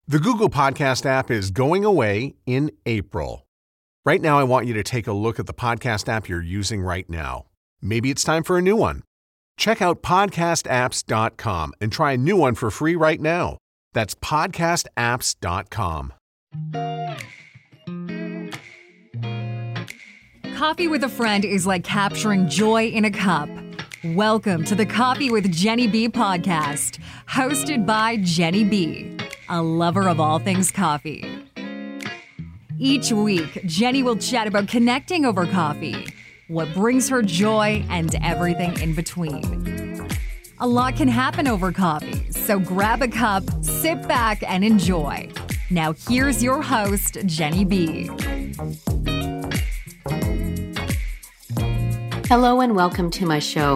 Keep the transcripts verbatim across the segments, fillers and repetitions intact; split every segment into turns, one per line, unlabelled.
The Google Podcast app is going away in April. Right now, I want you to take a look at the podcast app you're using right now. Maybe it's time for a new one. Check out podcast apps dot com and try a new one for free right now. That's podcast apps dot com.
Coffee with a friend is like capturing joy in a cup. Welcome to the Coffee with Jenny B podcast, hosted by Jenny B, a lover of all things coffee. Each week, Jenny will chat about connecting over coffee, what brings her joy, and everything in between. A lot can happen over coffee, so grab a cup, sit back, and enjoy. Now here's your host, Jenny B.
Hello and welcome to my show.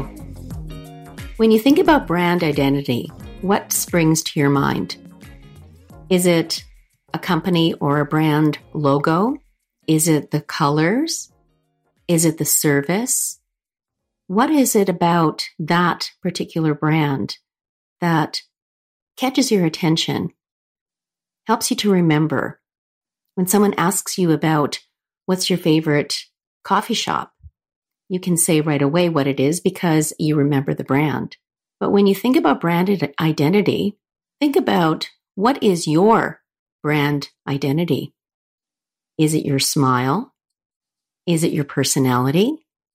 When you think about brand identity, what springs to your mind? Is it a company or a brand logo? Is it the colors? Is it the service? What is it about that particular brand that catches your attention, helps you to remember? When someone asks you about what's your favorite coffee shop, you can say right away what it is because you remember the brand. But when you think about brand identity, think about what is your brand identity? Is it your smile? Is it your personality?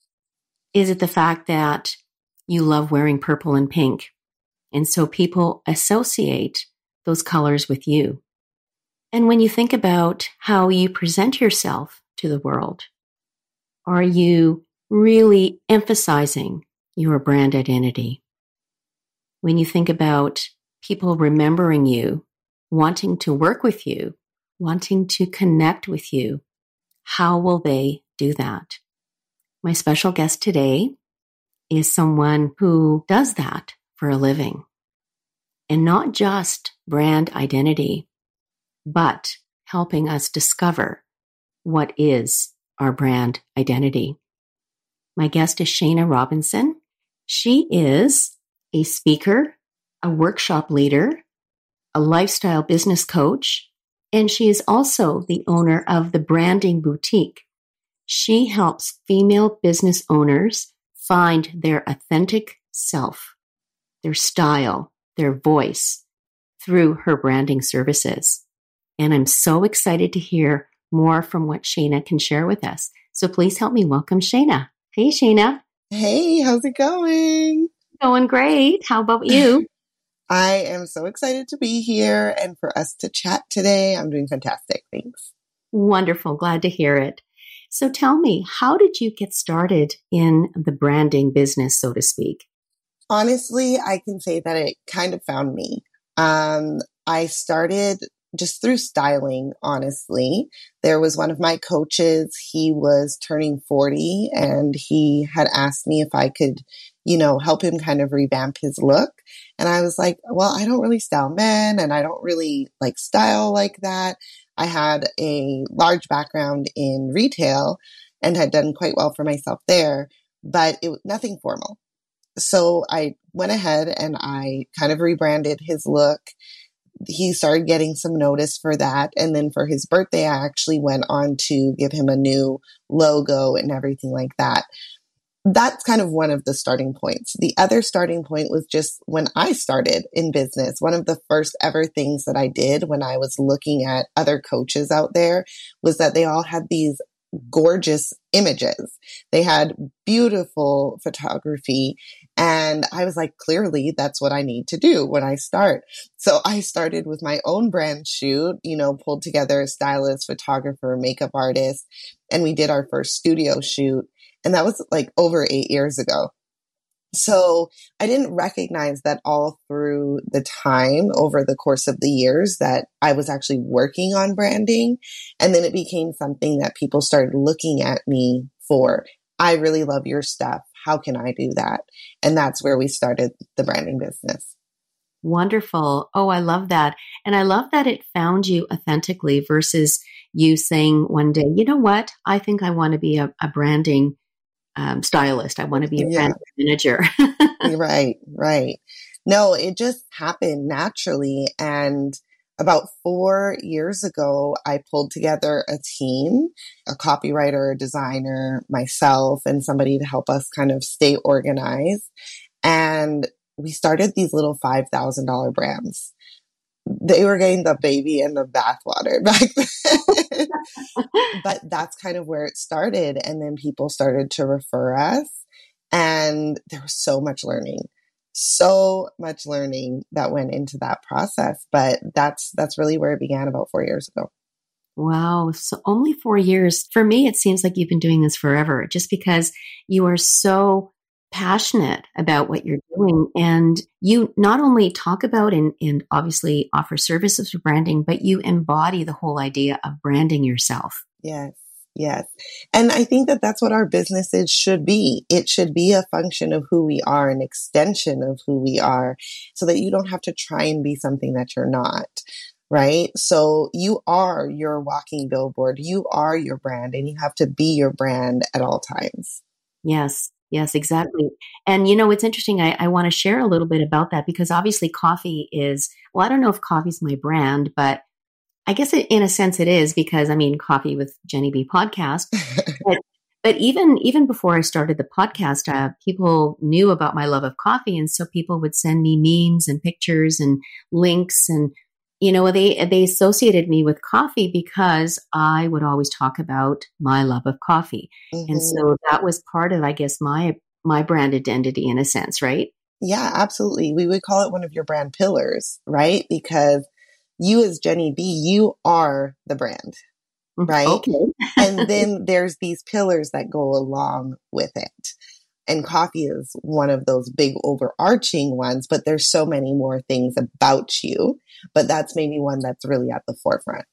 Is it the fact that you love wearing purple and pink? And so people associate those colors with you. And when you think about how you present yourself to the world, are you really emphasizing your brand identity? When you think about people remembering you, wanting to work with you, wanting to connect with you, how will they do that? My special guest today is someone who does that for a living. And not just brand identity, but helping us discover what is our brand identity. My guest is Shana Robinson. She is a speaker, a workshop leader, a lifestyle business coach, and she is also the owner of the Branding Boutique. She helps female business owners find their authentic self, their style, their voice through her branding services. And I'm so excited to hear more from what Shana can share with us. So please help me welcome Shana. Hey, Shana.
Hey, how's it going?
Going great. How about you?
I am so excited to be here and for us to chat today. I'm doing fantastic. Thanks.
Wonderful. Glad to hear it. So tell me, how did you get started in the branding business, so to speak?
Honestly, I can say that it kind of found me. Um, I started just through styling, honestly. There was one of my coaches, he was turning forty and he had asked me if I could, you know, help him kind of revamp his look. And I was like, well, I don't really style men and I don't really like style like that. I had a large background in retail and had done quite well for myself there, but it was nothing formal. So I went ahead and I kind of rebranded his look. He started getting some notice for that. And then for his birthday, I actually went on to give him a new logo and everything like that. That's kind of one of the starting points. The other starting point was just when I started in business. One of the first ever things that I did when I was looking at other coaches out there was that they all had these gorgeous images. They had beautiful photography. And I was like, clearly that's what I need to do when I start. So I started with my own brand shoot, you know, pulled together a stylist, photographer, makeup artist, and we did our first studio shoot. And that was like over eight years ago. So I didn't recognize that all through the time over the course of the years that I was actually working on branding. And then it became something that people started looking at me for. I really love your stuff. How can I do that? And that's where we started the branding business.
Wonderful. Oh, I love that. And I love that it found you authentically versus you saying one day, you know what? I think I want to be a, a branding um, stylist. I want to be a brand yeah. manager.
Right, right. No, it just happened naturally. And About four years ago, I pulled together a team, a copywriter, a designer, myself, and somebody to help us kind of stay organized. And we started these little five thousand dollars brands. They were getting the baby in the bathwater back then. But that's kind of where it started. And then people started to refer us. And there was so much learning. So much learning that went into that process, but that's that's really where it began about four years ago.
Wow. So only four years. For me, it seems like you've been doing this forever, just because you are so passionate about what you're doing. And you not only talk about and, and obviously offer services for branding, but you embody the whole idea of branding yourself.
Yes. Yes. And I think that that's what our businesses should be. It should be a function of who we are, an extension of who we are, so that you don't have to try and be something that you're not, right? So you are your walking billboard. You are your brand, and you have to be your brand at all times.
Yes. Yes, exactly. And, you know, it's interesting. I, I want to share a little bit about that, because obviously coffee is, well, I don't know if coffee's my brand, but I guess it, in a sense it is, because I mean, Coffee with Jenny B podcast. but, but even even before I started the podcast, uh, people knew about my love of coffee, and so people would send me memes and pictures and links, and you know, they they associated me with coffee because I would always talk about my love of coffee, mm-hmm. and so that was part of, I guess, my my brand identity in a sense, right?
Yeah, absolutely. We would call it one of your brand pillars, right? Because you as Jenny B, you are the brand, right?
Okay.
And then there's these pillars that go along with it. And coffee is one of those big overarching ones, but there's so many more things about you. But that's maybe one that's really at the forefront.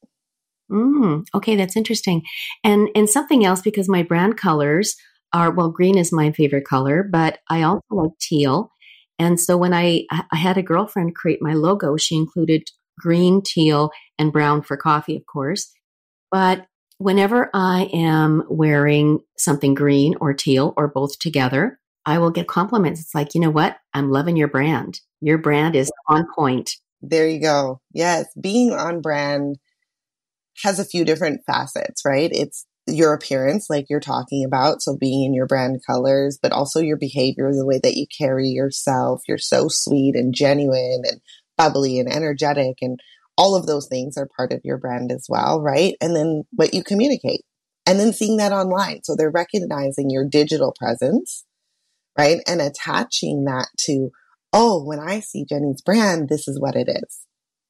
Mm, okay, that's interesting. And and something else, because my brand colors are, well, green is my favorite color, but I also like teal. And so when I I had a girlfriend create my logo, she included green, teal, and brown for coffee, of course. But whenever I am wearing something green or teal or both together, I will get compliments. It's like, you know what? I'm loving your brand. Your brand is on point.
There you go. Yes. Being on brand has a few different facets, right? It's your appearance, like you're talking about. So being in your brand colors, but also your behavior, the way that you carry yourself. You're so sweet and genuine and bubbly and energetic, and all of those things are part of your brand as well, right? And then what you communicate, and then seeing that online. So they're recognizing your digital presence, right? And attaching that to, oh, when I see Jenny's brand, this is what it is.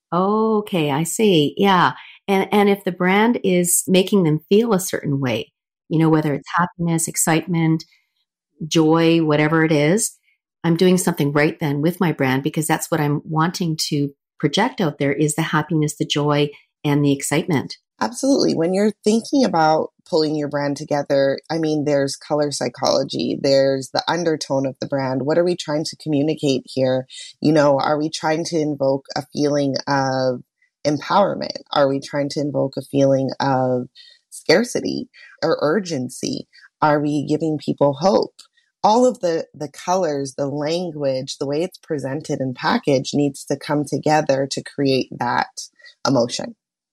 Okay, I see. Yeah. And and if the brand is making them feel a certain way, you know, whether it's happiness, excitement, joy, whatever it is, I'm doing something right then with my brand, because that's what I'm wanting to project out there, is the happiness, the joy, and the excitement.
Absolutely. When you're thinking about pulling your brand together, I mean, there's color psychology, there's the undertone of the brand. What are we trying to communicate here? You know, are we trying to invoke a feeling of empowerment? Are we trying to invoke a feeling of scarcity or urgency? Are we giving people hope? All of the, the colors, the language, the way it's presented and packaged needs to come together to create that emotion.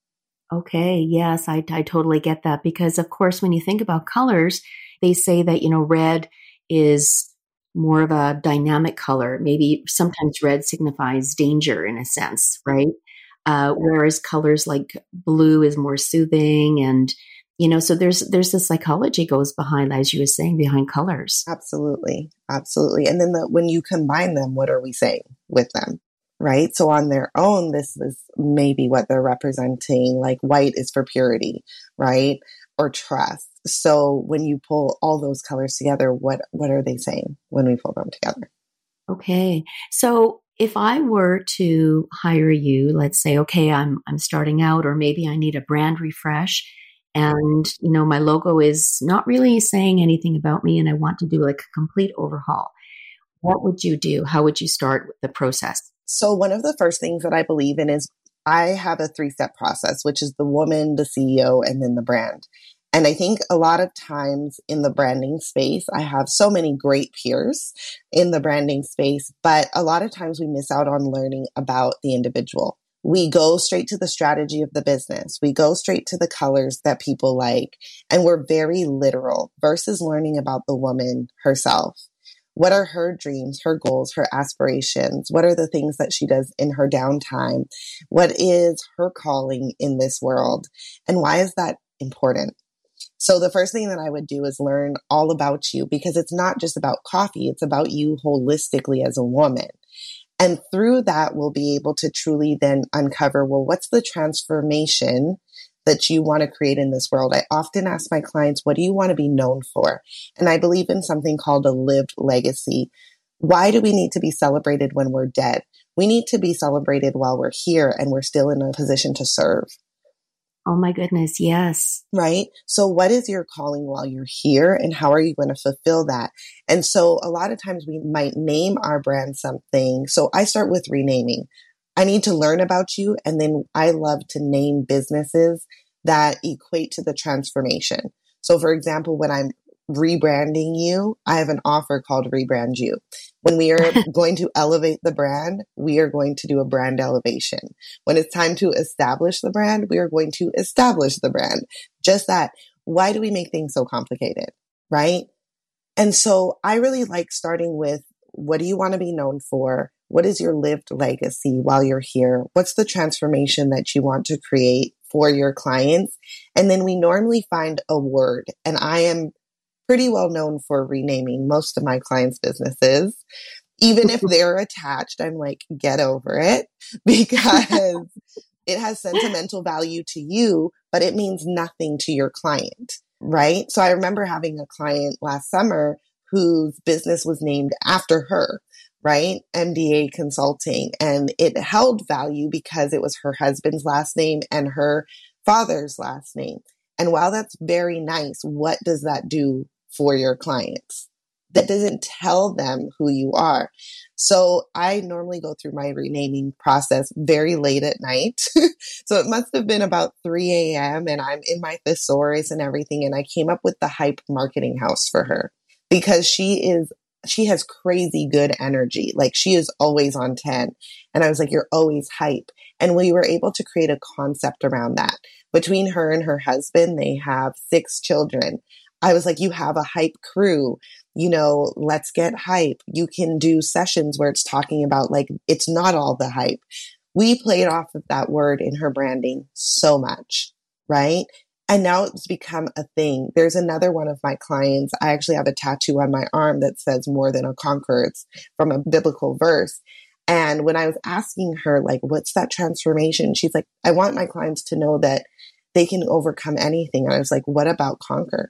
Okay. Yes, I, I totally get that, because of course, when you think about colors, they say that, you know, red is more of a dynamic color. Maybe sometimes red signifies danger in a sense, right? Uh, whereas colors like blue is more soothing, and you know, so there's there's the psychology goes behind, as you were saying, behind colors.
Absolutely. Absolutely. And then the, when you combine them, what are we saying with them? Right? So on their own, this is maybe what they're representing, like white is for purity, right? Or trust. So when you pull all those colors together, what what are they saying when we pull them together?
Okay. So if I were to hire you, let's say, okay, I'm I'm starting out, or maybe I need a brand refresh, and, you know, my logo is not really saying anything about me, and I want to do like a complete overhaul. What would you do? How would you start with the process?
So one of the first things that I believe in is I have a three-step process, which is the woman, the C E O, and then the brand. And I think a lot of times in the branding space, I have so many great peers in the branding space, but a lot of times we miss out on learning about the individual. We go straight to the strategy of the business. We go straight to the colors that people like. And we're very literal versus learning about the woman herself. What are her dreams, her goals, her aspirations? What are the things that she does in her downtime? What is her calling in this world? And why is that important? So the first thing that I would do is learn all about you, because it's not just about coffee. It's about you holistically as a woman. And through that, we'll be able to truly then uncover, well, what's the transformation that you want to create in this world? I often ask my clients, what do you want to be known for? And I believe in something called a lived legacy. Why do we need to be celebrated when we're dead? We need to be celebrated while we're here and we're still in a position to serve.
Oh my goodness, yes.
Right? So what is your calling while you're here and how are you going to fulfill that? And so a lot of times we might name our brand something. So I start with renaming. I need to learn about you. And then I love to name businesses that equate to the transformation. So for example, when I'm rebranding you, I have an offer called Rebrand You. When we are going to elevate the brand, we are going to do a brand elevation. When it's time to establish the brand, we are going to establish the brand. Just that. Why do we make things so complicated? Right? And so I really like starting with, what do you want to be known for? What is your lived legacy while you're here? What's the transformation that you want to create for your clients? And then we normally find a word. And I am pretty well known for renaming most of my clients' businesses. Even if they're attached, I'm like, get over it, because it has sentimental value to you, but it means nothing to your client, right? So I remember having a client last summer whose business was named after her, right? M D A Consulting. And it held value because it was her husband's last name and her father's last name. And while that's very nice, what does that do for your clients? That doesn't tell them who you are. So I normally go through my renaming process very late at night. So it must have been about three a.m. and I'm in my thesaurus and everything. And I came up with the Hype Marketing House for her, because she is, she has crazy good energy. Like, she is always on ten. And I was like, you're always hype. And we were able to create a concept around that. Between her and her husband, they have six children. I was like, you have a hype crew, you know, let's get hype. You can do sessions where it's talking about, like, it's not all the hype. We played off of that word in her branding so much, right? And now it's become a thing. There's another one of my clients. I actually have a tattoo on my arm that says more than a conqueror. It's from a biblical verse. And when I was asking her, like, what's that transformation? She's like, I want my clients to know that they can overcome anything. And I was like, what about conquer?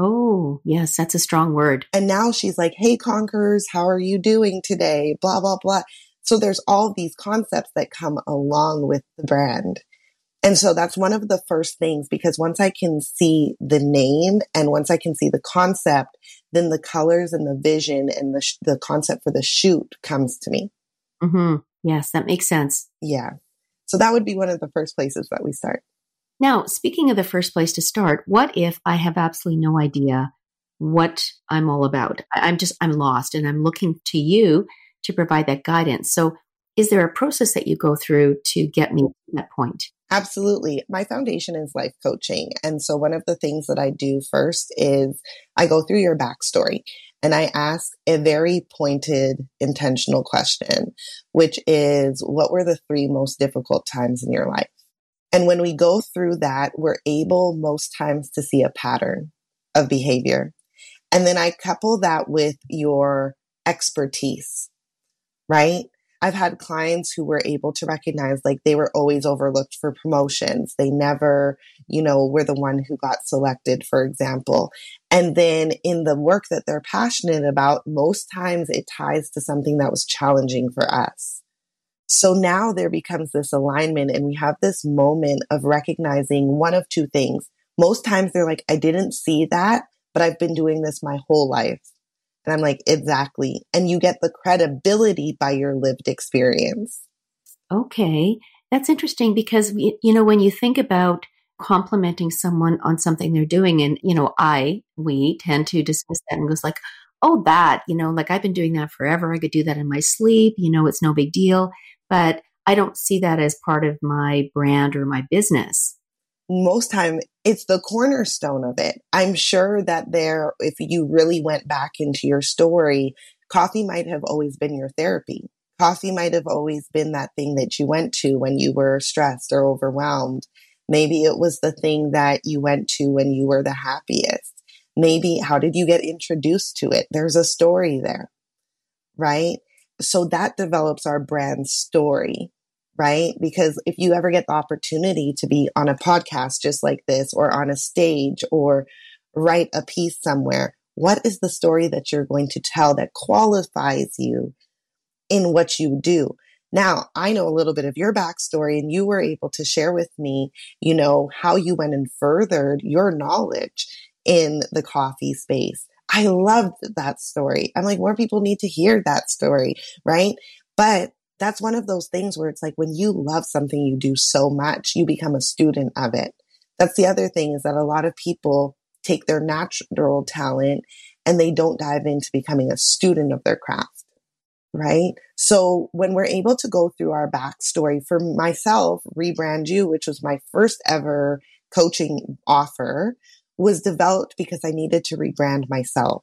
Oh, yes, that's a strong word.
And now she's like, hey, conquerors, how are you doing today? Blah, blah, blah. So there's all these concepts that come along with the brand. And so that's one of the first things, because once I can see the name and once I can see the concept, then the colors and the vision and the, sh- the concept for the shoot comes to me.
Mm-hmm. Yes, that makes sense.
Yeah. So that would be one of the first places that we start.
Now, speaking of the first place to start, what if I have absolutely no idea what I'm all about? I'm just, I'm lost and I'm looking to you to provide that guidance. So is there a process that you go through to get me to that point?
Absolutely. My foundation is life coaching. And so one of the things that I do first is I go through your backstory and I ask a very pointed, intentional question, which is, what were the three most difficult times in your life? And when we go through that, we're able most times to see a pattern of behavior. And then I couple that with your expertise, right? I've had clients who were able to recognize, like, they were always overlooked for promotions. They never, you know, were the one who got selected, for example. And then in the work that they're passionate about, most times it ties to something that was challenging for us. So now there becomes this alignment and we have this moment of recognizing one of two things. Most times they're like, I didn't see that, but I've been doing this my whole life. And I'm like, exactly. And you get the credibility by your lived experience.
Okay. That's interesting because, you know, when you think about complimenting someone on something they're doing, and, you know, I, we tend to dismiss that and goes like, oh, that, you know, like I've been doing that forever. I could do that in my sleep. You know, it's no big deal. But I don't see that as part of my brand or my business.
Most time it's the cornerstone of it. I'm sure that there, if you really went back into your story, coffee might have always been your therapy. Coffee might have always been that thing that you went to when you were stressed or overwhelmed. Maybe it was the thing that you went to when you were the happiest. Maybe how did you get introduced to it? There's a story there, right? So that develops our brand story, right? Because if you ever get the opportunity to be on a podcast just like this, or on a stage, or write a piece somewhere, what is the story that you're going to tell that qualifies you in what you do? Now, I know a little bit of your backstory, and you were able to share with me, you know, how you went and furthered your knowledge in the coffee space. I loved that story. I'm like, more people need to hear that story, right? But that's one of those things where it's like, when you love something you do so much, you become a student of it. That's the other thing, is that a lot of people take their natural talent and they don't dive into becoming a student of their craft. Right? So when we're able to go through our backstory, for myself, Rebrand You, which was my first ever coaching offer, was developed because I needed to rebrand myself.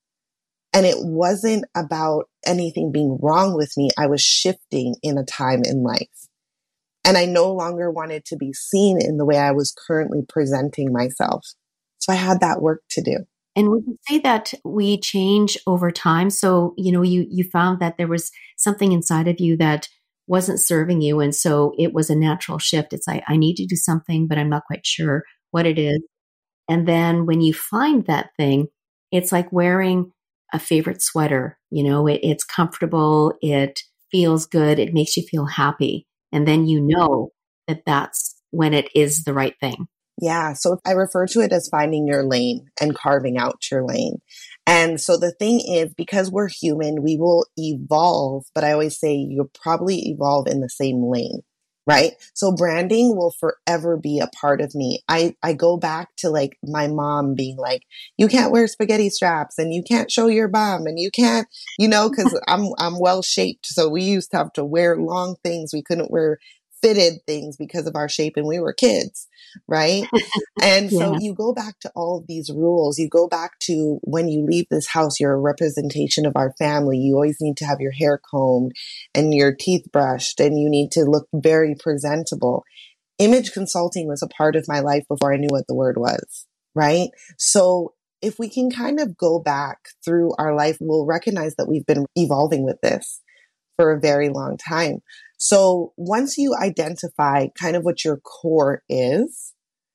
And it wasn't about anything being wrong with me. I was shifting in a time in life. And I no longer wanted to be seen in the way I was currently presenting myself. So I had that work to do.
And would you say that we change over time? So, you know, you, you found that there was something inside of you that wasn't serving you. And so it was a natural shift. It's like, I need to do something, but I'm not quite sure what it is. And then when you find that thing, it's like wearing a favorite sweater. You know, it, it's comfortable. It feels good. It makes you feel happy. And then you know that that's when it is the right thing.
Yeah. So I refer to it as finding your lane and carving out your lane. And so the thing is, because we're human, we will evolve, but I always say you'll probably evolve in the same lane, right? So branding will forever be a part of me. I, I go back to like my mom being like, you can't wear spaghetti straps and you can't show your bum and you can't, you know, cause I'm, I'm well shaped. So we used to have to wear long things. We couldn't wear fitted things because of our shape, and we were kids, right? And yeah. So you go back to all of these rules. You go back to when you leave this house, you're a representation of our family. You always need to have your hair combed and your teeth brushed, and you need to look very presentable. Image consulting was a part of my life before I knew what the word was, right? So if we can kind of go back through our life, we'll recognize that we've been evolving with this for a very long time. So once you identify kind of what your core is,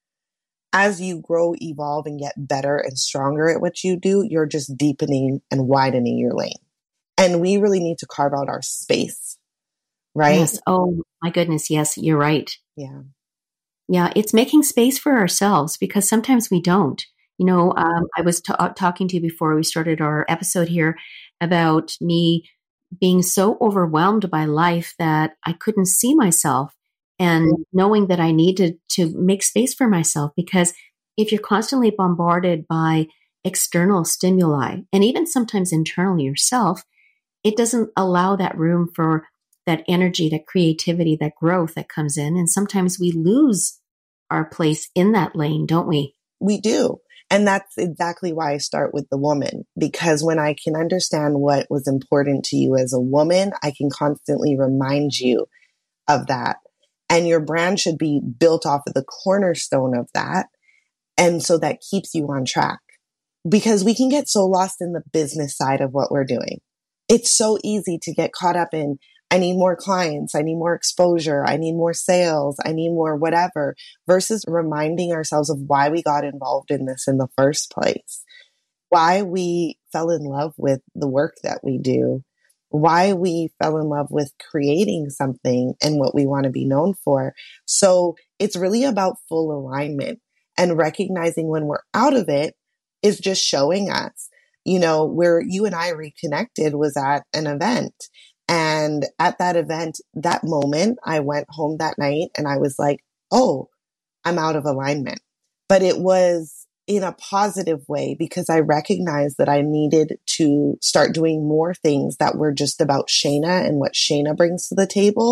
as you grow, evolve, and get better and stronger at what you do, you're just deepening and widening your lane. And we really need to carve out our space, right?
Yes. Oh my goodness. Yes, you're right.
Yeah.
Yeah. It's making space for ourselves, because sometimes we don't. You know, um, I was t- talking to you before we started our episode here about me being so overwhelmed by life that I couldn't see myself, and knowing that I needed to make space for myself, because if you're constantly bombarded by external stimuli, and even sometimes internally yourself, it doesn't allow that room for that energy, that creativity, that growth that comes in. And sometimes we lose our place in that lane, don't we?
We do. And that's exactly why I start with the woman, because when I can understand what was important to you as a woman, I can constantly remind you of that. And your brand should be built off of the cornerstone of that. And so that keeps you on track, because we can get so lost in the business side of what we're doing. It's so easy to get caught up in, I need more clients, I need more exposure, I need more sales, I need more whatever, versus reminding ourselves of why we got involved in this in the first place, why we fell in love with the work that we do, why we fell in love with creating something and what we want to be known for. So it's really about full alignment, and recognizing when we're out of it is just showing us. You know, where you and I reconnected was at an event. And at that event, that moment, I went home that night and I was like, oh, I'm out of alignment. But it was in a positive way, because I recognized that I needed to start doing more things that were just about Shayna and what Shayna brings to the table,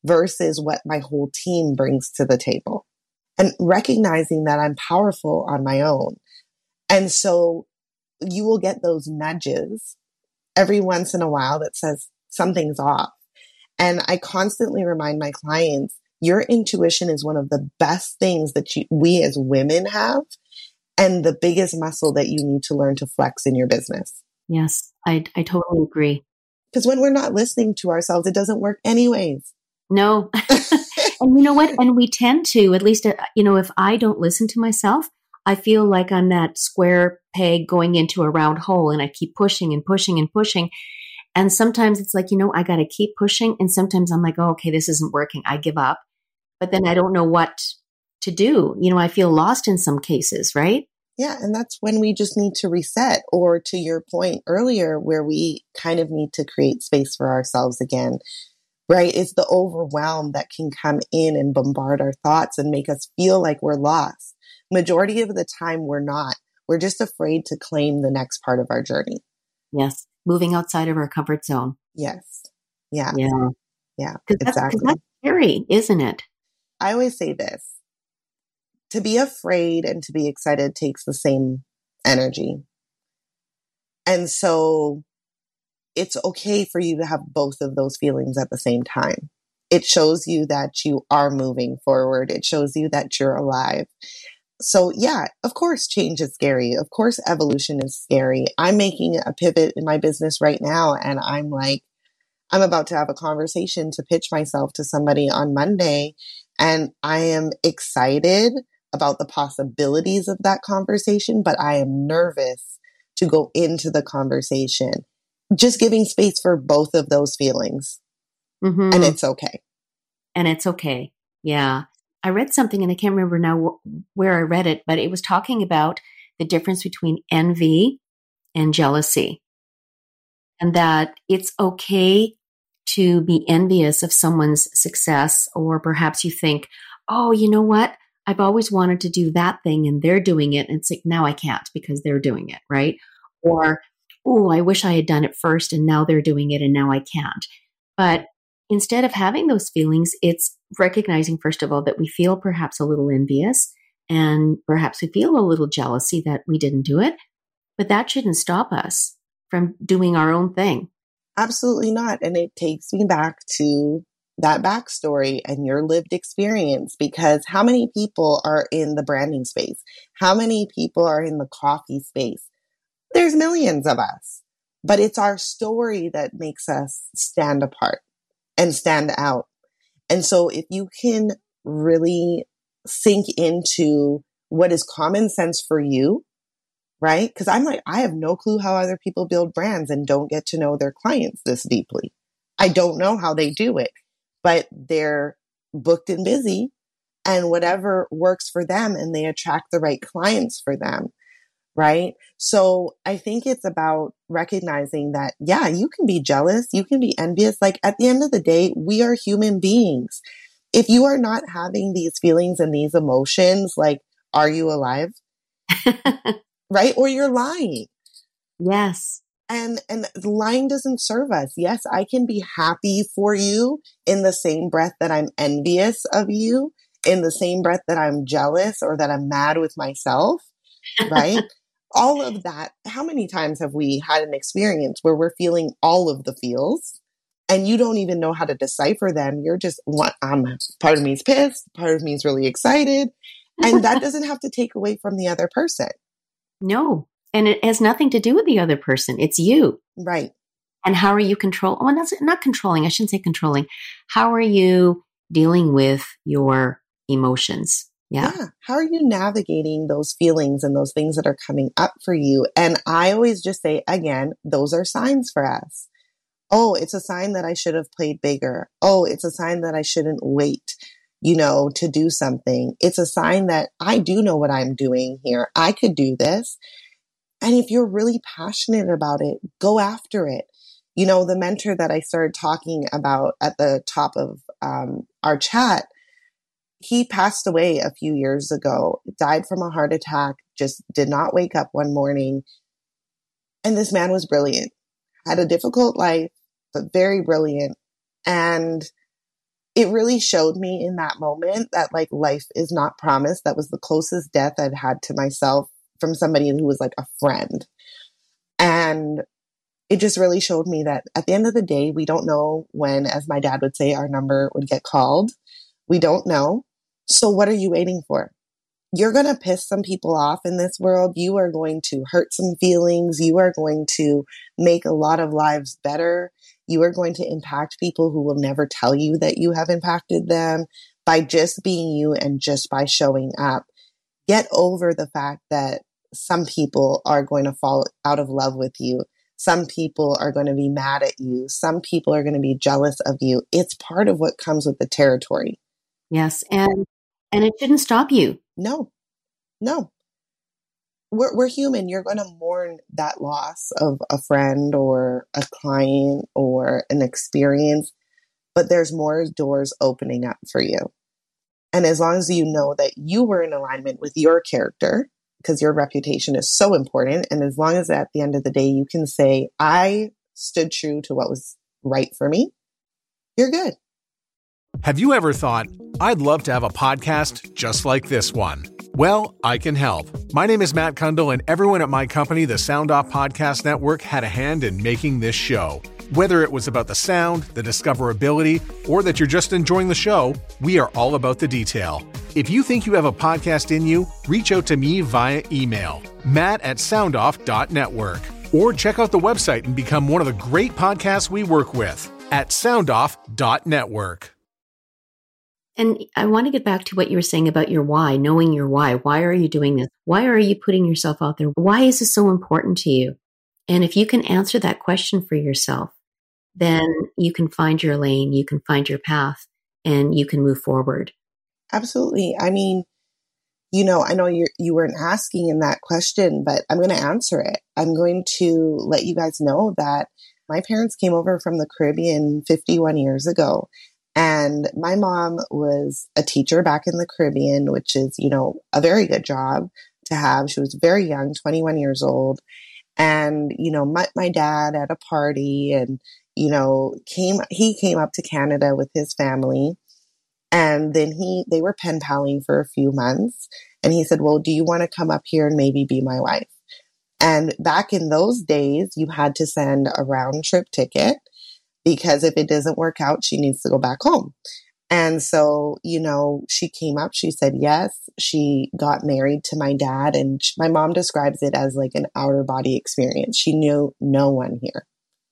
versus what my whole team brings to the table. And recognizing that I'm powerful on my own. And so you will get those nudges every once in a while that says something's off. And I constantly remind my clients, your intuition is one of the best things that you, we as women have, and the biggest muscle that you need to learn to flex in your business.
Yes, I, I totally agree.
Because when we're not listening to ourselves, it doesn't work anyways.
No. And you know what? And we tend to, at least, uh, you know, if I don't listen to myself, I feel like I'm that square peg going into a round hole, and I keep pushing and pushing and pushing. And sometimes it's like, you know, I got to keep pushing. And sometimes I'm like, oh, okay, this isn't working. I give up. But then I don't know what to do. You know, I feel lost in some cases, right?
Yeah. And that's when we just need to reset, or to your point earlier, where we kind of need to create space for ourselves again, right? It's the overwhelm that can come in and bombard our thoughts and make us feel like we're lost. Majority of the time, we're not. We're just afraid to claim the next part of our journey.
Yes. Moving outside of our comfort zone.
Yes. Yeah.
Yeah.
Yeah.
Cause
exactly.
That's, that's scary, isn't it?
I always say this. To be afraid and to be excited takes the same energy. And so it's okay for you to have both of those feelings at the same time. It shows you that you are moving forward. It shows you that you're alive. So yeah, of course, change is scary. Of course, evolution is scary. I'm making a pivot in my business right now. And I'm like, I'm about to have a conversation to pitch myself to somebody on Monday. And I am excited about the possibilities of that conversation, but I am nervous to go into the conversation. Just giving space for both of those feelings. Mm-hmm. And it's okay.
And it's okay. Yeah. I read something, and I can't remember now wh- where I read it, but it was talking about the difference between envy and jealousy. And that it's okay to be envious of someone's success, or perhaps you think, oh, you know what? I've always wanted to do that thing and they're doing it. And it's like, now I can't because they're doing it, right? Or, oh, I wish I had done it first and now they're doing it and now I can't. But instead of having those feelings, it's recognizing, first of all, that we feel perhaps a little envious, and perhaps we feel a little jealousy that we didn't do it. But that shouldn't stop us from doing our own thing.
Absolutely not. And it takes me back to that backstory and your lived experience, because how many people are in the branding space? How many people are in the coffee space? There's millions of us, but it's our story that makes us stand apart and stand out. And so if you can really sink into what is common sense for you, right? Because I'm like, I have no clue how other people build brands and don't get to know their clients this deeply. I don't know how they do it, but they're booked and busy, and whatever works for them, and they attract the right clients for them. Right. So I think it's about recognizing that, yeah, you can be jealous. You can be envious. Like, at the end of the day, we are human beings. If you are not having these feelings and these emotions, like, are you alive? Right? Or you're lying.
Yes.
And, and lying doesn't serve us. Yes, I can be happy for you in the same breath that I'm envious of you, in the same breath that I'm jealous or that I'm mad with myself. Right? All of that. How many times have we had an experience where we're feeling all of the feels and you don't even know how to decipher them? You're just, what, um, part of me is pissed. Part of me is really excited. And that doesn't have to take away from the other person.
No. And it has nothing to do with the other person. It's you.
Right.
And how are you control? Oh, that's not controlling. I shouldn't say controlling. How are you dealing with your emotions? Yeah.
Yeah. How are you navigating those feelings and those things that are coming up for you? And I always just say, again, those are signs for us. Oh, it's a sign that I should have played bigger. Oh, it's a sign that I shouldn't wait, you know, to do something. It's a sign that I do know what I'm doing here. I could do this. And if you're really passionate about it, go after it. You know, the mentor that I started talking about at the top of um, our chat, he passed away a few years ago, died from a heart attack, just did not wake up one morning. And this man was brilliant, had a difficult life, but very brilliant. And it really showed me in that moment that like life is not promised. That was the closest death I'd had to myself from somebody who was like a friend. And it just really showed me that at the end of the day, we don't know when, as my dad would say, our number would get called. We don't know. So what are you waiting for? You're going to piss some people off in this world. You are going to hurt some feelings. You are going to make a lot of lives better. You are going to impact people who will never tell you that you have impacted them by just being you and just by showing up. Get over the fact that some people are going to fall out of love with you. Some people are going to be mad at you. Some people are going to be jealous of you. It's part of what comes with the territory.
Yes. And and it shouldn't stop you.
No, no. We're, we're human. You're going to mourn that loss of a friend or a client or an experience, but there's more doors opening up for you. And as long as you know that you were in alignment with your character, because your reputation is so important. And as long as at the end of the day, you can say, I stood true to what was right for me, you're good.
Have you ever thought, I'd love to have a podcast just like this one? Well, I can help. My name is Matt Kundle, and everyone at my company, the Sound Off Podcast Network, had a hand in making this show. Whether it was about the sound, the discoverability, or that you're just enjoying the show, we are all about the detail. If you think you have a podcast in you, reach out to me via email, matt at soundoff dot network, or check out the website and become one of the great podcasts we work with at soundoff dot network.
And I want to get back to what you were saying about your why, knowing your why. Why are you doing this? Why are you putting yourself out there? Why is this so important to you? And if you can answer that question for yourself, then you can find your lane, you can find your path, and you can move forward.
Absolutely. I mean, you know, I know you you weren't asking in that question, but I'm going to answer it. I'm going to let you guys know that my parents came over from the Caribbean fifty-one years ago. And my mom was a teacher back in the Caribbean, which is, you know, a very good job to have. She was very young, twenty-one years old. And, you know, met my dad at a party and, you know, came, he came up to Canada with his family. And then he, they were pen paling for a few months. And he said, well, do you want to come up here and maybe be my wife? And back in those days, you had to send a round trip ticket, because if it doesn't work out, she needs to go back home. And so, you know, she came up, she said yes, she got married to my dad, and she, my mom describes it as like an outer body experience. She knew no one here,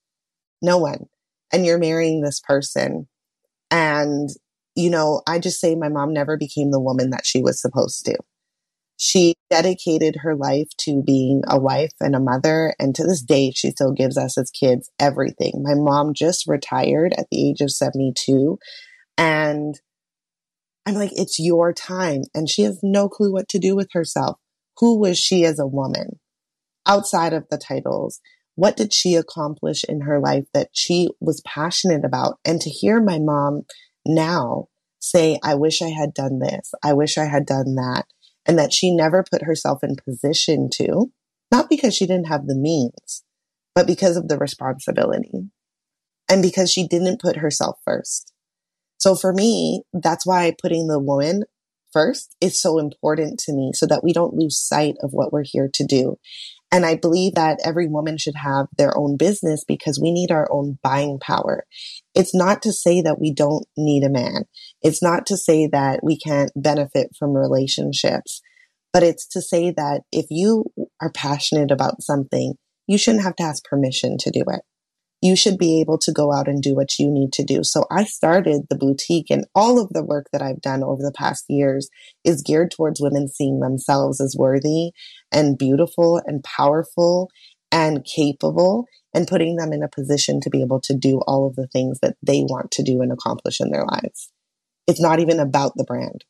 no one. And you're marrying this person. And, you know, I just say my mom never became the woman that she was supposed to. She dedicated her life to being a wife and a mother. And to this day, she still gives us as kids everything. My mom just retired at the age of seventy-two. And I'm like, it's your time. And she has no clue what to do with herself. Who was she as a woman outside of the titles? What did she accomplish in her life that she was passionate about? And to hear my mom now say, I wish I had done this. I wish I had done that. And that she never put herself in position to, not because she didn't have the means, but because of the responsibility and because she didn't put herself first. So for me, that's why putting the woman first is so important to me, so that we don't lose sight of what we're here to do. And I believe that every woman should have their own business because we need our own buying power. It's not to say that we don't need a man. It's not to say that we can't benefit from relationships, but it's to say that if you are passionate about something, you shouldn't have to ask permission to do it. You should be able to go out and do what you need to do. So I started the boutique, and all of the work that I've done over the past years is geared towards women seeing themselves as worthy and beautiful and powerful and capable, and putting them in a position to be able to do all of the things that they want to do and accomplish in their lives. It's not even about the brand.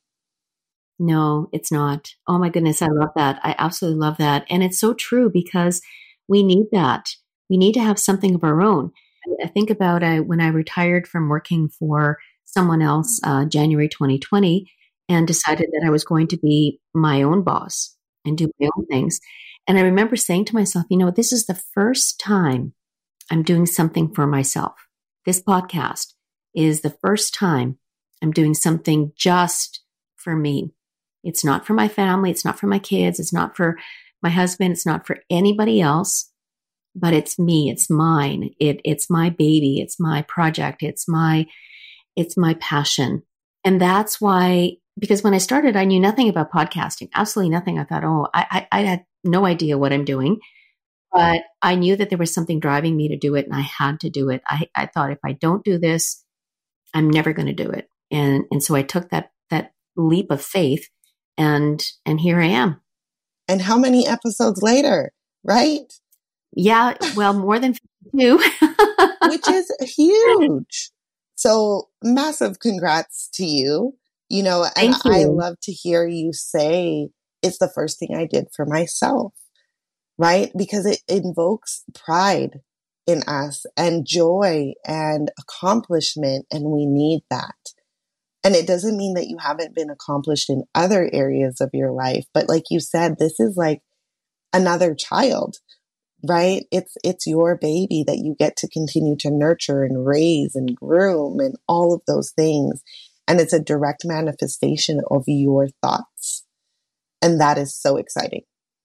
No, it's not. Oh my goodness. I love that. I absolutely love that. And it's so true because we need that. We need to have something of our own. I think about uh, when I retired from working for someone else, uh, January twenty twenty, and decided that I was going to be my own boss and do my own things. And I remember saying to myself, you know, this is the first time I'm doing something for myself. This podcast is the first time I'm doing something just for me. It's not for my family. It's not for my kids. It's not for my husband. It's not for anybody else, but it's me. It's mine. It, it's my baby. It's my project. It's my, it's my passion. And that's why, because when I started, I knew nothing about podcasting, absolutely nothing. I thought, oh, I, I, I had no idea what I'm doing, but I knew that there was something driving me to do it and I had to do it. I, I thought if I don't do this, I'm never going to do it. And, and so I took that, that leap of faith and, and here I am.
And how many episodes later, right?
Yeah. Well, more than fifty-two,
which is huge. So massive congrats to you. You know, and
Thank you.
I love to hear you say it's the first thing I did for myself, right? Because it invokes pride in us and joy and accomplishment, and we need that. And it doesn't mean that you haven't been accomplished in other areas of your life, but like you said, this is like another child, right? It's it's your baby that you get to continue to nurture and raise and groom and all of those things. And it's a direct manifestation of your thoughts. And that is so exciting.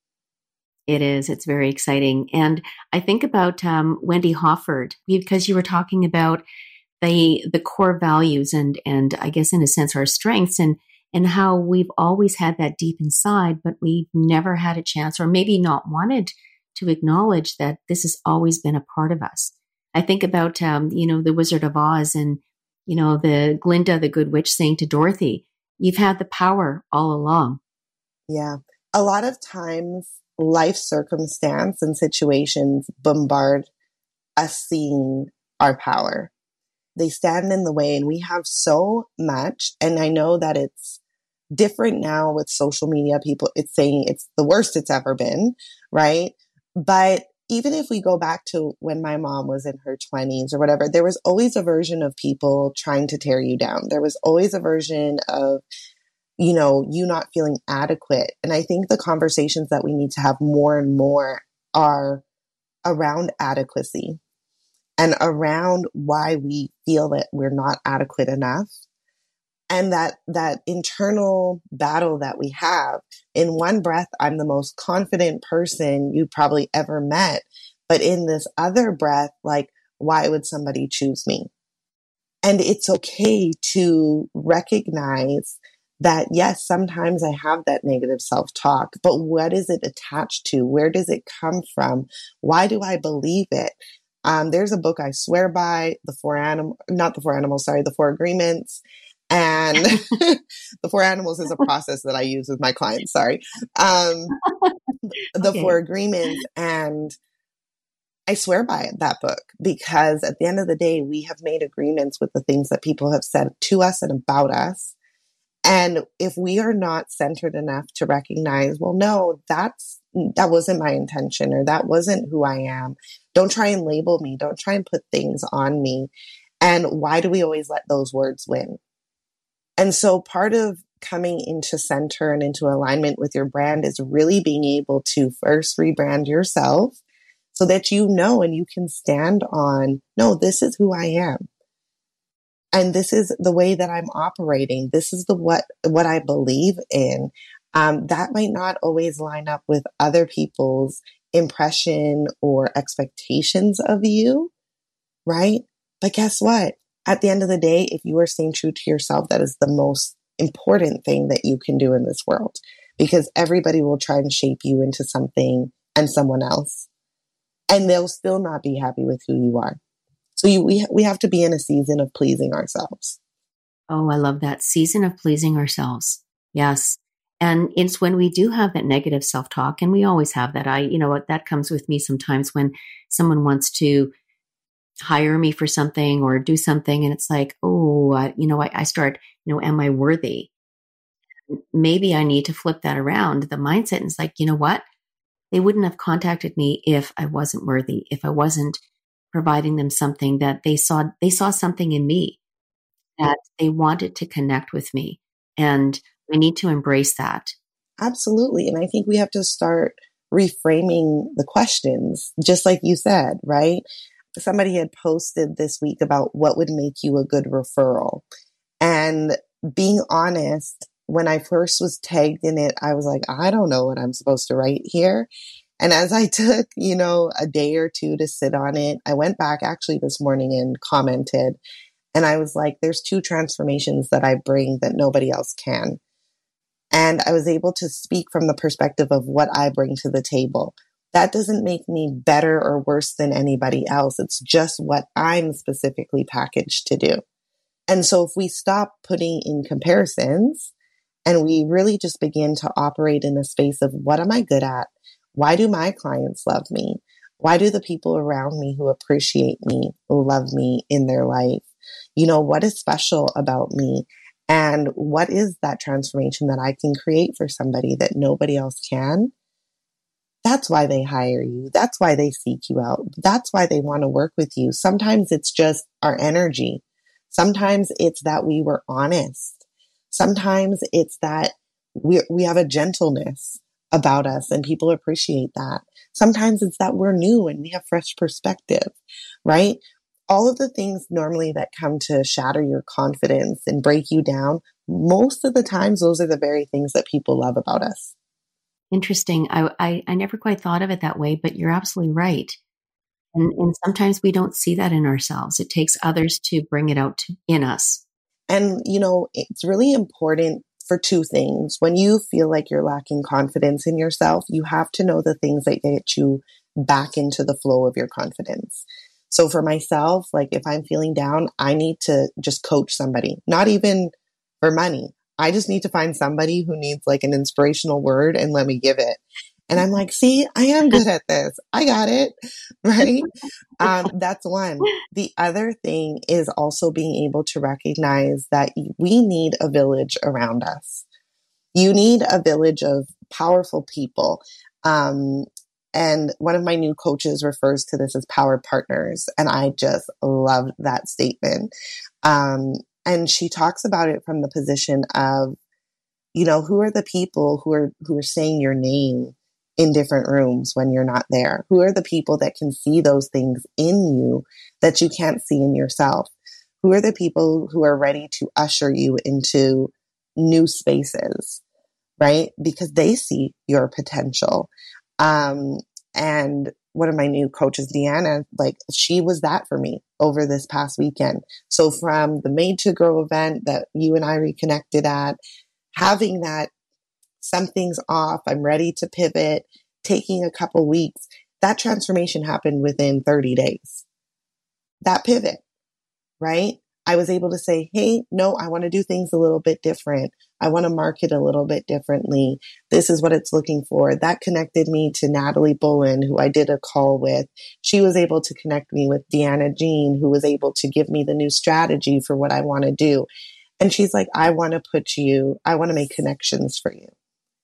It is. It's very exciting. And I think about um, Wendy Hofford, because you were talking about the the core values and, and I guess in a sense, our strengths and, and how we've always had that deep inside, but we've never had a chance or maybe not wanted to acknowledge that this has always been a part of us. I think about, um, you know, the Wizard of Oz and, you know, the Glinda, the Good Witch saying to Dorothy, you've had the power all along.
Yeah. A lot of times life circumstance and situations bombard us seeing our power. They stand in the way and we have so much. And I know that it's different now with social media. People, it's saying it's the worst it's ever been, right? But even if we go back to when my mom was in her twenties or whatever, there was always a version of people trying to tear you down. There was always a version of, you know, you not feeling adequate. And I think the conversations that we need to have more and more are around adequacy and around why we feel that we're not adequate enough. And that, that internal battle that we have. In one breath, I'm the most confident person you probably ever met. But in this other breath, like, why would somebody choose me? And it's okay to recognize that, yes, sometimes I have that negative self-talk, but what is it attached to? Where does it come from? Why do I believe it? Um, there's a book I swear by, the four animal, not the four animals, sorry, the four agreements. And the four animals is a process that I use with my clients. Sorry. Um, the
Okay.
four agreements. And I swear by that book because at the end of the day, we have made agreements with the things that people have said to us and about us. And if we are not centered enough to recognize, well, no, that's, that wasn't my intention or that wasn't who I am. Don't try and label me. Don't try and put things on me. And why do we always let those words win? And so part of coming into center and into alignment with your brand is really being able to first rebrand yourself so that you know and you can stand on, no, this is who I am. And this is the way that I'm operating. This is the what what I believe in. Um, that might not always line up with other people's impression or expectations of you, right? But guess what? At the end of the day, if you are staying true to yourself, that is the most important thing that you can do in this world, because everybody will try and shape you into something and someone else, and they'll still not be happy with who you are. So you, we, we have to be in a season of pleasing ourselves.
Oh, I love that season of pleasing ourselves. Yes. And it's when we do have that negative self-talk, and we always have that. I, you know what, that comes with me sometimes when someone wants to hire me for something or do something. And it's like, oh, uh, you know, I, I start, you know, am I worthy? Maybe I need to flip that around. The mindset is like, you know what? They wouldn't have contacted me if I wasn't worthy, if I wasn't providing them something that they saw, they saw something in me that they wanted to connect with me. And I need to embrace that.
Absolutely. And I think we have to start reframing the questions, just like you said, right? Somebody had posted this week about what would make you a good referral. And being honest, when I first was tagged in it, I was like, I don't know what I'm supposed to write here. And as I took, you know, a day or two to sit on it, I went back actually this morning and commented. And I was like, there's two transformations that I bring that nobody else can. And I was able to speak from the perspective of what I bring to the table. That doesn't make me better or worse than anybody else. It's just what I'm specifically packaged to do. And so if we stop putting in comparisons and we really just begin to operate in a space of what am I good at? Why do my clients love me? Why do the people around me who appreciate me love me in their life? You know, what is special about me? And what is that transformation that I can create for somebody that nobody else can? That's why they hire you. That's why they seek you out. That's why they want to work with you. Sometimes it's just our energy. Sometimes it's that we were honest. Sometimes it's that we we have a gentleness about us and people appreciate that. Sometimes it's that we're new and we have fresh perspective, right? All of the things normally that come to shatter your confidence and break you down, most of the times, those are the very things that people love about us.
Interesting. I, I, I never quite thought of it that way, but you're absolutely right. And, and sometimes we don't see that in ourselves. It takes others to bring it out to, in us.
And, you know, it's really important for two things. When you feel like you're lacking confidence in yourself, you have to know the things that get you back into the flow of your confidence. So for myself, like if I'm feeling down, I need to just coach somebody, not even for money. I just need to find somebody who needs like an inspirational word and let me give it. And I'm like, see, I am good at this. I got it. Right. Um, that's one. The other thing is also being able to recognize that we need a village around us. You need a village of powerful people. Um, And one of my new coaches refers to this as power partners. And I just love that statement. Um, and she talks about it from the position of, you know, who are the people who are, who are saying your name in different rooms when you're not there? Who are the people that can see those things in you that you can't see in yourself? Who are the people who are ready to usher you into new spaces, right? Because they see your potential. Um, and one of my new coaches, Deanna, like she was that for me over this past weekend. So from the Made to Grow event that you and I reconnected at, having that something's off, I'm ready to pivot, taking a couple weeks, that transformation happened within thirty days. That pivot, right? I was able to say, hey, no, I want to do things a little bit different. I want to market a little bit differently. This is what it's looking for. That connected me to Natalie Bullen, who I did a call with. She was able to connect me with Deanna Jean, who was able to give me the new strategy for what I want to do. And she's like, I want to put you, I want to make connections for you.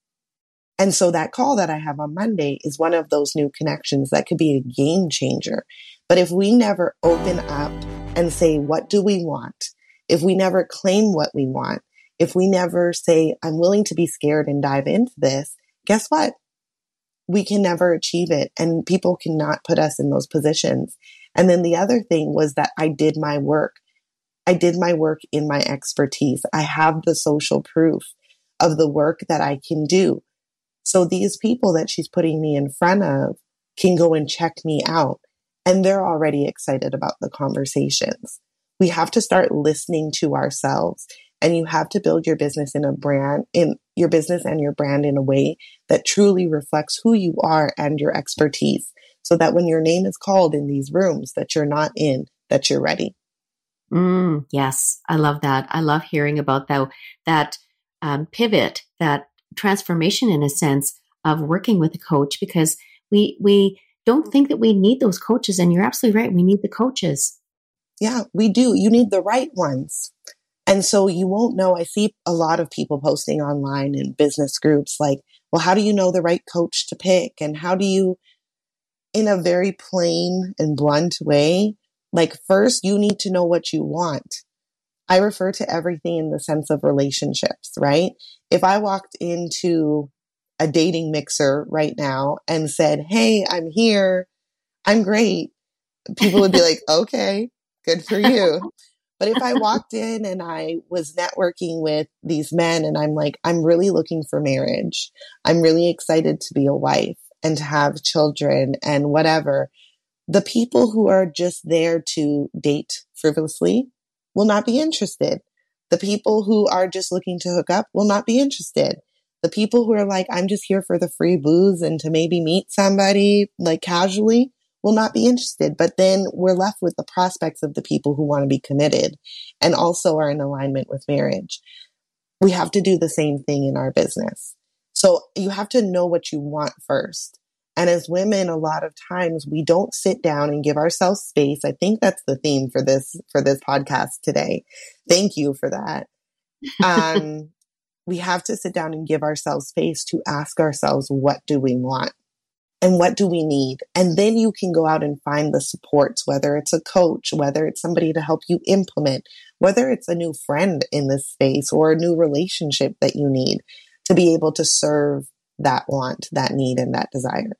And so that call that I have on Monday is one of those new connections that could be a game changer. But if we never open up and say, what do we want? If we never claim what we want, if we never say, I'm willing to be scared and dive into this, guess what? We can never achieve it. And people cannot put us in those positions. And then the other thing was that I did my work. I did my work in my expertise. I have the social proof of the work that I can do. So these people that she's putting me in front of can go and check me out. And they're already excited about the conversations. We have to start listening to ourselves, and you have to build your business in a brand, in your business and your brand in a way that truly reflects who you are and your expertise, so that when your name is called in these rooms that you're not in, that you're ready.
Mm, yes, I love that. I love hearing about that, that um, pivot, that transformation in a sense of working with a coach, because we, we, don't think that we need those coaches. And you're absolutely right. We need the coaches.
Yeah, we do. You need the right ones. And so you won't know. I see a lot of people posting online in business groups like, well, how do you know the right coach to pick? And how do you, in a very plain and blunt way, like first you need to know what you want. I refer to everything in the sense of relationships, right? If I walked into a dating mixer right now and said, hey, I'm here, I'm great, people would be like, okay, good for you. But if I walked in and I was networking with these men and I'm like, I'm really looking for marriage. I'm really excited to be a wife and to have children and whatever. The people who are just there to date frivolously will not be interested. The people who are just looking to hook up will not be interested. The people who are like, I'm just here for the free booze and to maybe meet somebody like casually will not be interested. But then we're left with the prospects of the people who want to be committed and also are in alignment with marriage. We have to do the same thing in our business. So you have to know what you want first. And as women, a lot of times we don't sit down and give ourselves space. I think that's the theme for this, for this podcast today. Thank you for that. Um, we have to sit down and give ourselves space to ask ourselves, what do we want? And what do we need? And then you can go out and find the supports, whether it's a coach, whether it's somebody to help you implement, whether it's a new friend in this space or a new relationship that you need to be able to serve that want, that need, and that desire.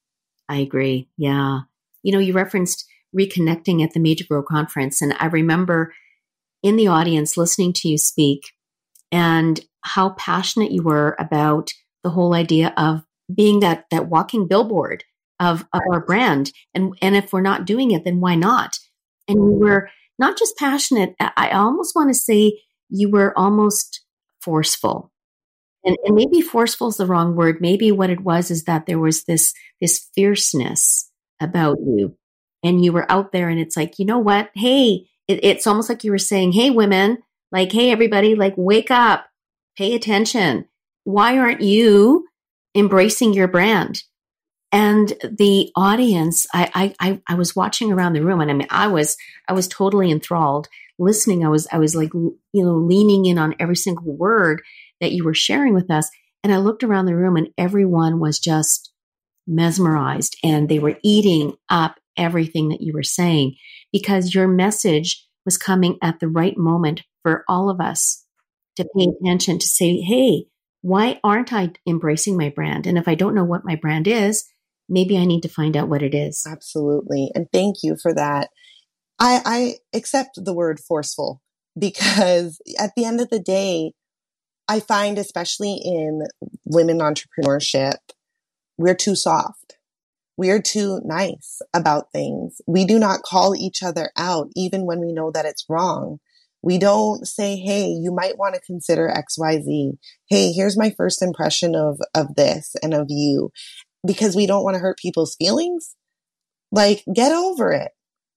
I agree. Yeah. You know, you referenced reconnecting at the Major Grow Conference. And I remember in the audience listening to you speak and how passionate you were about the whole idea of being that that walking billboard of, of our brand. And, and if we're not doing it, then why not? And you were not just passionate. I almost want to say you were almost forceful. And, and maybe forceful is the wrong word. Maybe what it was is that there was this, this fierceness about you. And you were out there and it's like, you know what? Hey, it, it's almost like you were saying, hey, women, like, hey, everybody, like, wake up, pay attention. Why aren't you embracing your brand? And the audience, I, I, I was watching around the room and I mean, I was, I was totally enthralled listening. I was, I was like, you know, leaning in on every single word that you were sharing with us. And I looked around the room and everyone was just mesmerized and they were eating up everything that you were saying because your message was coming at the right moment for all of us to pay attention, to say, hey, why aren't I embracing my brand? And if I don't know what my brand is, maybe I need to find out what it is.
Absolutely. And thank you for that. I, I accept the word forceful because at the end of the day, I find, especially in women entrepreneurship, we're too soft. We're too nice about things. We do not call each other out, even when we know that it's wrong. We don't say, hey, you might want to consider X Y Z. Hey, here's my first impression of, of this and of you, because we don't want to hurt people's feelings. Like, get over it.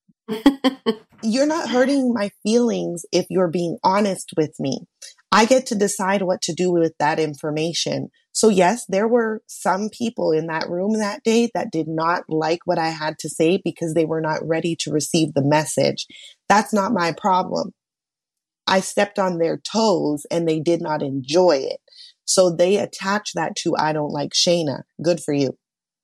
You're not hurting my feelings if you're being honest with me. I get to decide what to do with that information. So yes, there were some people in that room that day that did not like what I had to say because they were not ready to receive the message. That's not my problem. I stepped on their toes and they did not enjoy it. So they attach that to, I don't like Shayna. Good for you.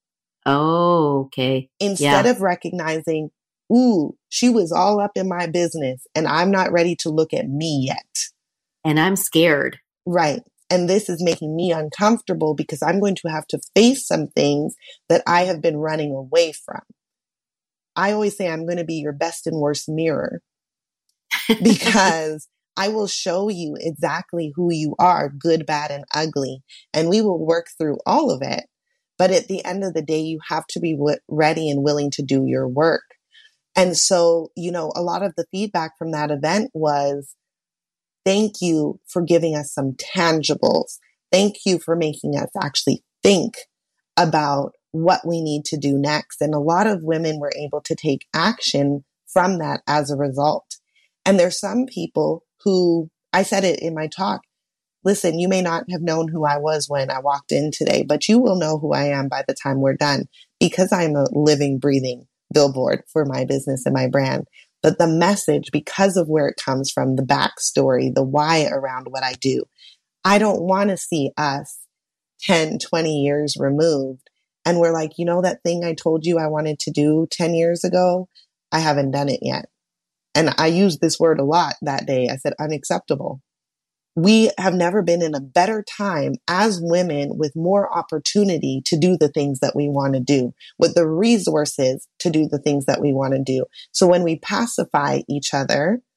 Oh, okay.
Instead
yeah.
of recognizing, ooh, she was all up in my business and I'm not ready to look at me yet.
And I'm scared.
Right. And this is making me uncomfortable because I'm going to have to face some things that I have been running away from. I always say I'm going to be your best and worst mirror because I will show you exactly who you are, good, bad, and ugly. And we will work through all of it. But at the end of the day, you have to be w- ready and willing to do your work. And so, you know, a lot of the feedback from that event was, thank you for giving us some tangibles. Thank you for making us actually think about what we need to do next. And a lot of women were able to take action from that as a result. And there's some people who, I said it in my talk, listen, you may not have known who I was when I walked in today, but you will know who I am by the time we're done because I'm a living, breathing billboard for my business and my brand. But the message, because of where it comes from, the backstory, the why around what I do, I don't want to see us ten, twenty years removed. And we're like, you know, that thing I told you I wanted to do ten years ago, I haven't done it yet. And I used this word a lot that day. I said, unacceptable. We have never been in a better time as women with more opportunity to do the things that we want to do, with the resources to do the things that we want to do. So when we pacify each other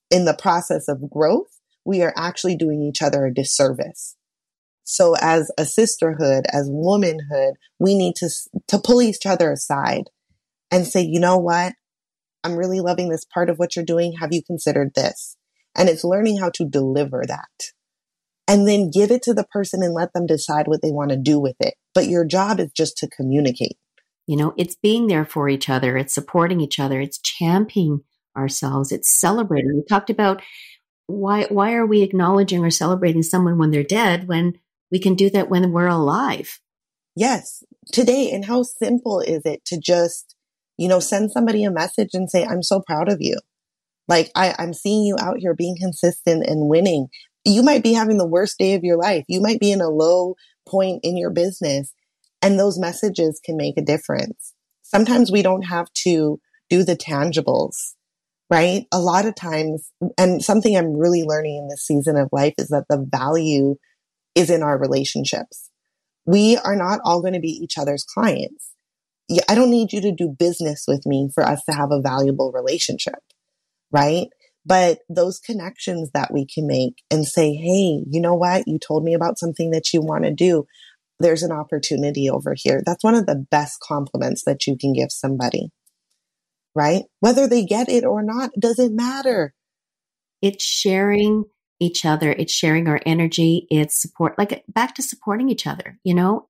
in the process of growth, we are actually doing each other a disservice. So as a sisterhood, as womanhood, we need to, to pull each other aside and say, you know what? I'm really loving this part of what you're doing. Have you considered this? And it's learning how to deliver that and then give it to the person and let them decide what they want to do with it. But your job is just to communicate.
You know, it's being there for each other. It's supporting each other. It's championing ourselves. It's celebrating. We talked about why, why are we acknowledging or celebrating someone when they're dead when we can do that when we're alive?
Yes. Today. And how simple is it to just, you know, send somebody a message and say, I'm so proud of you. Like, I, I'm seeing you out here being consistent and winning. You might be having the worst day of your life. You might be in a low point in your business, and those messages can make a difference. Sometimes we don't have to do the tangibles, right? A lot of times, and something I'm really learning in this season of life is that the value is in our relationships. We are not all going to be each other's clients. I don't need you to do business with me for us to have a valuable relationship, right? But those connections that we can make and say, hey, you know what? You told me about something that you want to do. There's an opportunity over here. That's one of the best compliments that you can give somebody, right? Whether they get it or not, doesn't matter.
It's sharing each other. It's sharing our energy. It's support, like back to supporting each other, you know?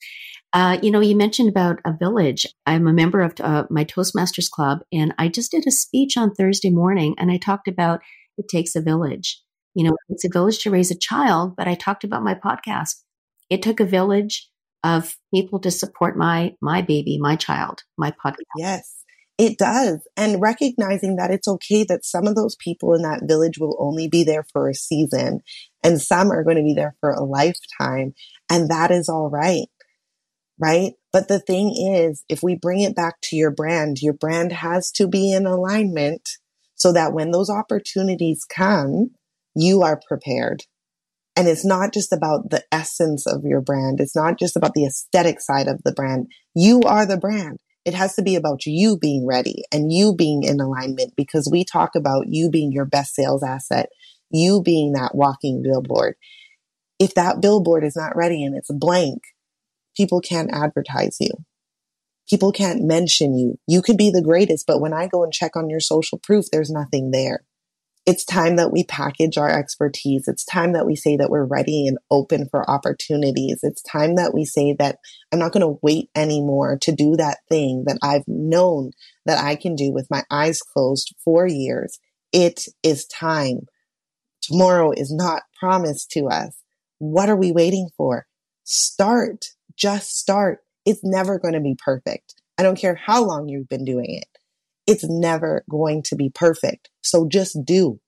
Uh, you know, you mentioned about a village. I'm a member of uh, my Toastmasters Club, and I just did a speech on Thursday morning, and I talked about it takes a village. You know, it's a village to raise a child, but I talked about my podcast. It took a village of people to support my my baby, my child, my podcast.
Yes, it does. And recognizing that it's okay that some of those people in that village will only be there for a season, and some are going to be there for a lifetime, and that is all right. Right? But the thing is, if we bring it back to your brand, your brand has to be in alignment so that when those opportunities come, you are prepared. And it's not just about the essence of your brand. It's not just about the aesthetic side of the brand. You are the brand. It has to be about you being ready and you being in alignment, because we talk about you being your best sales asset, you being that walking billboard. If that billboard is not ready and it's blank, people can't advertise you. People can't mention you. You could be the greatest, but when I go and check on your social proof, there's nothing there. It's time that we package our expertise. It's time that we say that we're ready and open for opportunities. It's time that we say that I'm not going to wait anymore to do that thing that I've known that I can do with my eyes closed for years. It is time. Tomorrow is not promised to us. What are we waiting for? Start. Just start. It's never going to be perfect. I don't care how long you've been doing it. It's never going to be perfect. So just do.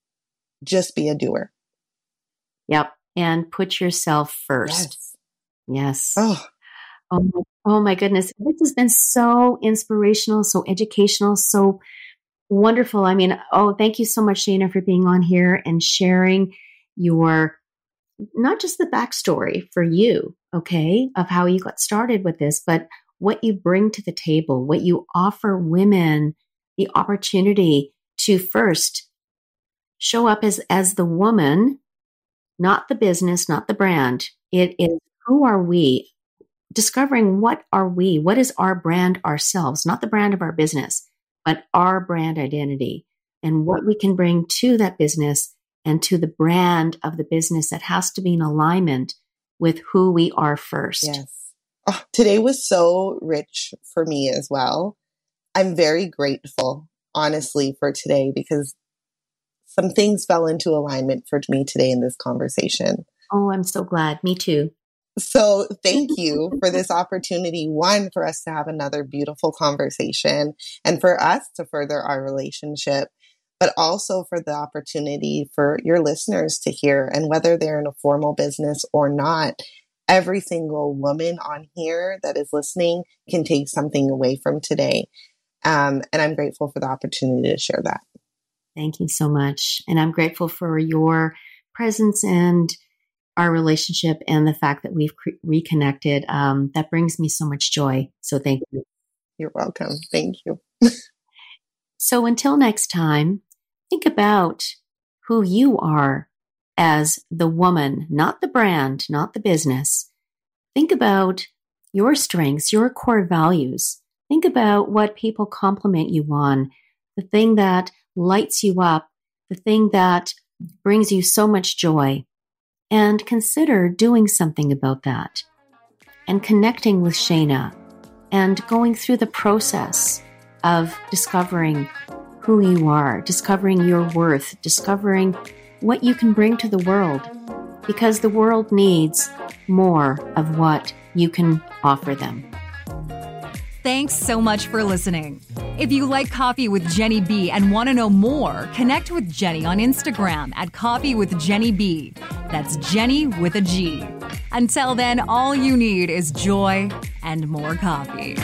Just be a doer.
Yep. And put yourself first.
Yes.
Yes.
Oh.
Oh, my, oh my goodness. This has been so inspirational, so educational, so wonderful. I mean, oh, thank you so much, Shayna, for being on here and sharing your, not just the backstory for you, okay, of how you got started with this, but what you bring to the table, what you offer women the opportunity to first show up as, as the woman, not the business, not the brand. It is, who are we? Discovering what are we? What is our brand ourselves? Not the brand of our business, but our brand identity and what we can bring to that business and to the brand of the business that has to be in alignment with who we are first.
Yes. Oh, today was so rich for me as well. I'm very grateful, honestly, for today, because some things fell into alignment for me today in this conversation.
Oh, I'm so glad. Me too.
So thank you for this opportunity, one, for us to have another beautiful conversation and for us to further our relationship, but also for the opportunity for your listeners to hear. And whether they're in a formal business or not, every single woman on here that is listening can take something away from today. Um, and I'm grateful for the opportunity to share that.
Thank you so much. And I'm grateful for your presence and our relationship and the fact that we've cre- reconnected. Um, that brings me so much joy. So thank you.
You're welcome. Thank you.
So until next time, think about who you are as the woman, not the brand, not the business. Think about your strengths, your core values. Think about what people compliment you on, the thing that lights you up, the thing that brings you so much joy, and consider doing something about that and connecting with Shayna and going through the process of discovering who you are, discovering your worth, discovering what you can bring to the world, because the world needs more of what you can offer them.
Thanks so much for listening. If you like Coffee with Jenny B and want to know more, connect with Jenny on Instagram at Coffee with Jenny B. That's Jenny with a G. Until then, all you need is joy and more coffee.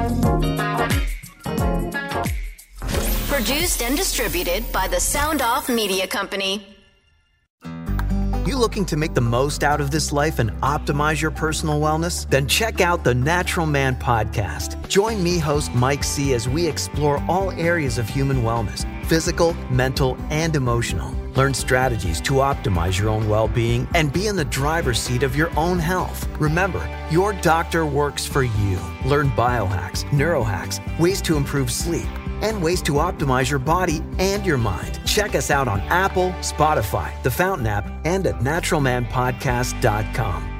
Produced and distributed by the Sound Off Media Company.
You looking to make the most out of this life and optimize your personal wellness? Then check out the Natural Man Podcast. Join me, host Mike C., as we explore all areas of human wellness, physical, mental, and emotional. Learn strategies to optimize your own well-being and be in the driver's seat of your own health. Remember, your doctor works for you. Learn biohacks, neurohacks, ways to improve sleep, and ways to optimize your body and your mind. Check us out on Apple, Spotify, the Fountain app, and at natural man podcast dot com.